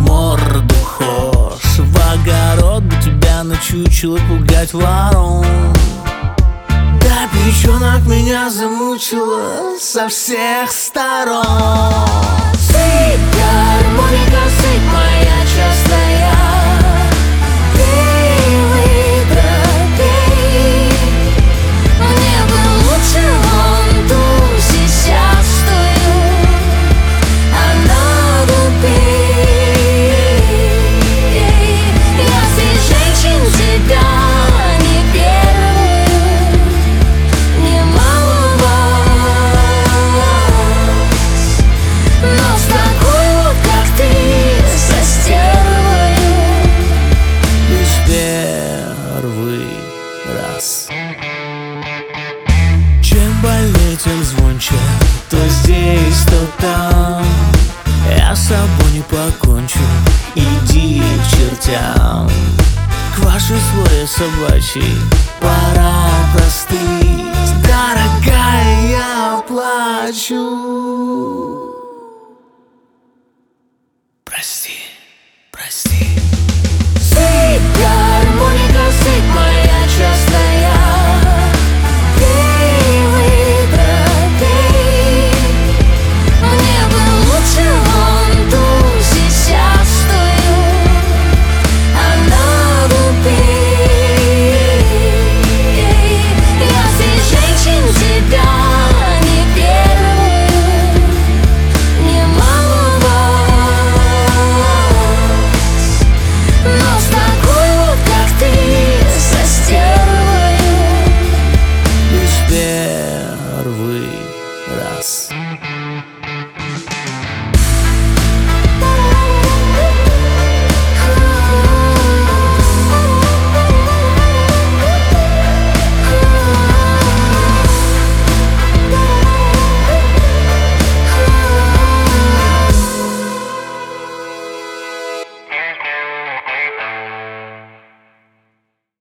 морду хошь, в огород бы тебя на чучело пугать ворон. Да, печенок меня замучила со всех сторон. Сыпь, гармоника, сыпь, моя частая. Пей, выпей. Мне бы лучше вон ту сисястую, она глупей. Я среди женщин тебя не первую, немало вас, но с такой вот, как ты, со стервою лишь первый раз. Чем больнее, тем звонче, то здесь, то там. Я с собой не покончу, иди к чертям. К вашей своре собачьей пора простыть. Дорогая, я плачу. Прости, прости. Сыпь, гармоника, сыпь, моя частая. Пей, выпей. Мне бы лучше вон ту сисястую, она глупей. Я среди женщин тебя не первую, немало вас, но с такой вот, как ты, со стервою лишь первый раз.